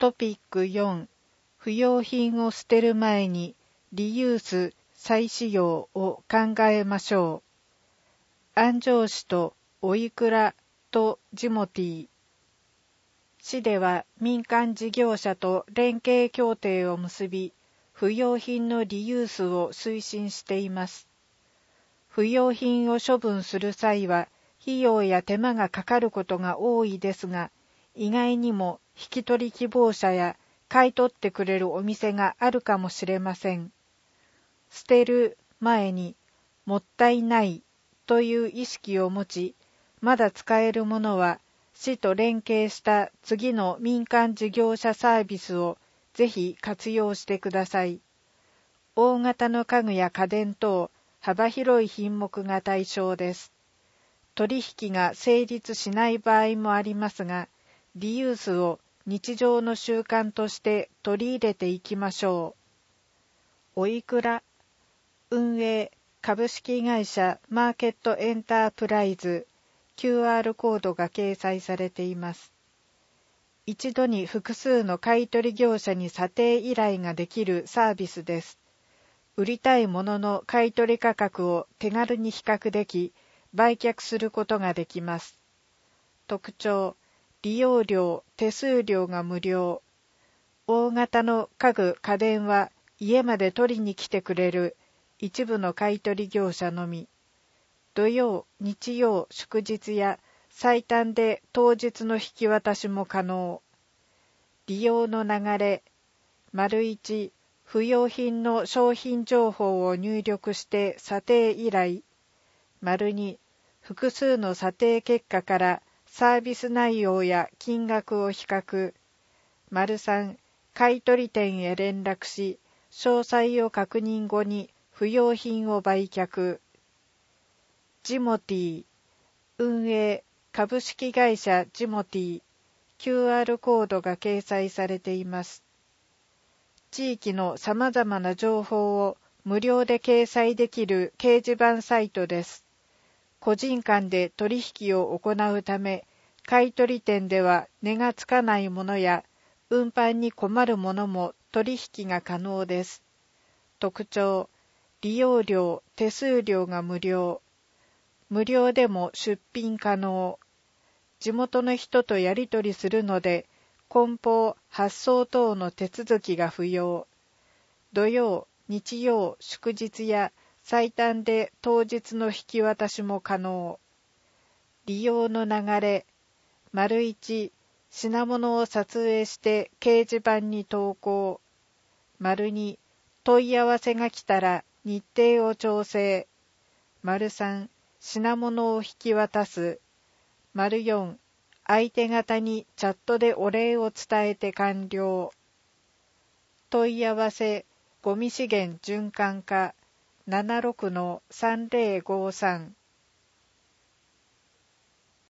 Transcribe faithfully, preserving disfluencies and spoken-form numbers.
トピックよん、不用品を捨てる前にリユース再使用を考えましょう。安城市とおいくらとジモティー。市では民間事業者と連携協定を結び、不用品のリユースを推進しています。不用品を処分する際は、費用や手間がかかることが多いですが、意外にも引き取り希望者や買い取ってくれるお店があるかもしれません。捨てる前にもったいないという意識を持ち、まだ使えるものは市と連携した次の民間事業者サービスをぜひ活用してください。大型の家具や家電等幅広い品目が対象です。取引が成立しない場合もありますが、リユースを日常の習慣として取り入れていきましょう。おいくら運営株式会社マーケットエンタープライズ キューアール コードが掲載されています。一度に複数の買取業者に査定依頼ができるサービスです。売りたいものの買取価格を手軽に比較でき、売却することができます。特徴、利用料、手数料が無料。大型の家具、家電は家まで取りに来てくれる一部の買取業者のみ。土曜、日曜、祝日や最短で当日の引き渡しも可能。利用の流れ、丸一、不用品の商品情報を入力して査定依頼。丸二、複数の査定結果からサービス内容や金額を比較。丸三、買取店へ連絡し、詳細を確認後に不用品を売却。ジモティー、運営株式会社ジモティー、キューアール コードが掲載されています。地域のさまざまな情報を無料で掲載できる掲示板サイトです。個人間で取引を行うため、買取店では値がつかないものや運搬に困るものも取引が可能です。特徴、利用料、手数料が無料。無料でも出品可能。地元の人とやり取りするので、梱包、発送等の手続きが不要。土曜、日曜、祝日や最短で当日の引き渡しも可能。利用の流れ、丸一、品物を撮影して掲示板に投稿。丸二、問い合わせが来たら日程を調整。丸三、品物を引き渡す。丸四、相手方にチャットでお礼を伝えて完了。問い合わせ、ゴミ資源循環課 ななろくのさんぜろごさん